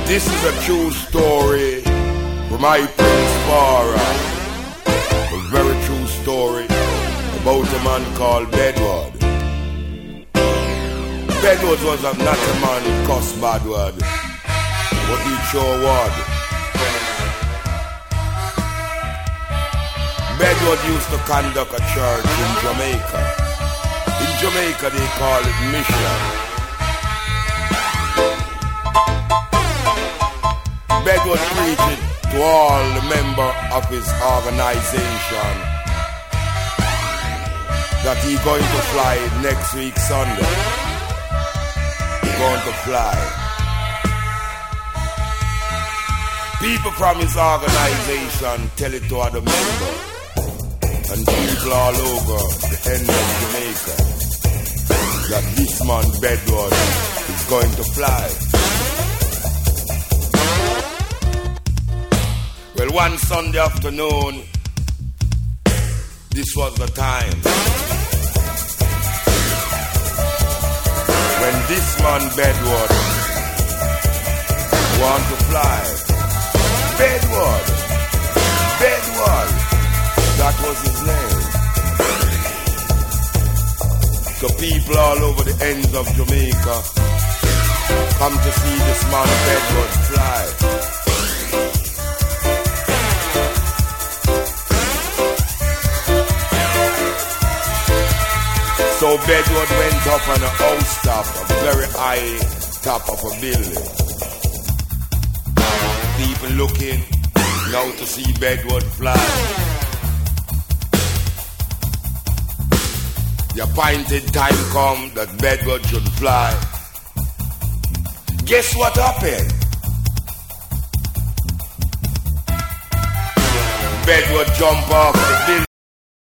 This is a true story from my Prince Farah. A very true story about a man called Bedward. Bedward was not a man who cussed bad word, but he sure would. Bedward used to conduct a church in Jamaica. In Jamaica they call it mission. Bedward preached to all the members of his organization that he's going to fly next week Sunday. He's going to fly. People from his organization tell it to other members and people all over the end of Jamaica that this man Bedward is going to fly. Well, one Sunday afternoon, this was the time when this man Bedward want to fly. Bedward, Bedward, that was his name. So people all over the ends of Jamaica come to see this man Bedward fly. So Bedward went up on a house top, a very high top of a building. People looking now to see Bedward fly. The appointed time come that Bedward should fly. Guess what happened? Bedward jumped off the building.